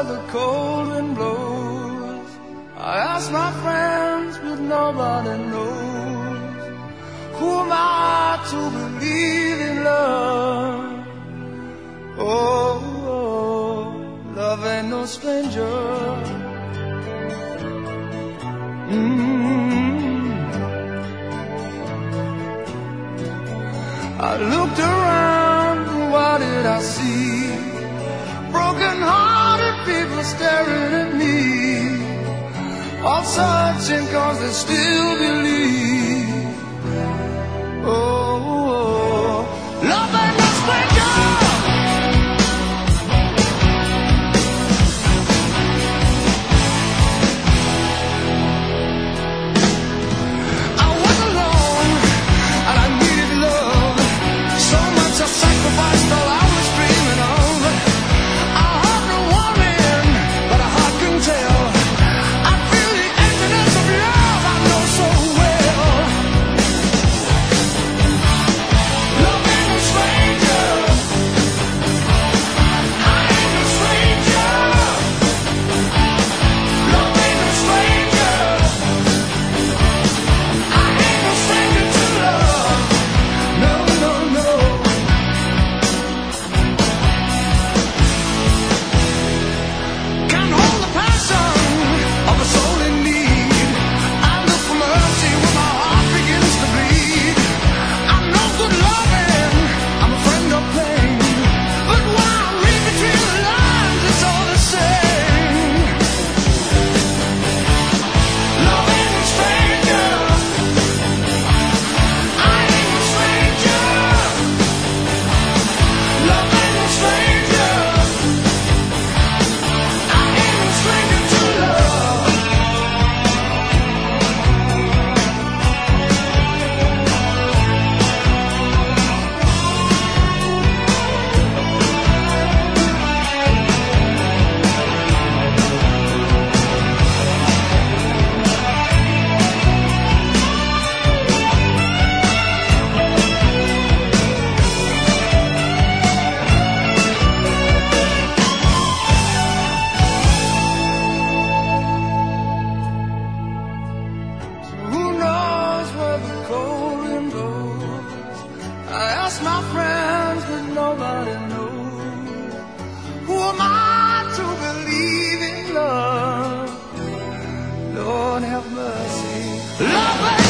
where the cold wind blows. I ask my friends, but nobody knows. Who am I to believe in love? Oh, love ain't no stranger. I looked around, and what did I see? Broken-hearted people staring at me, all searching 'cause they still believe. Oh, love ain't no stranger. My friends, but nobody knows. Who am I to believe in love? Lord have mercy. Love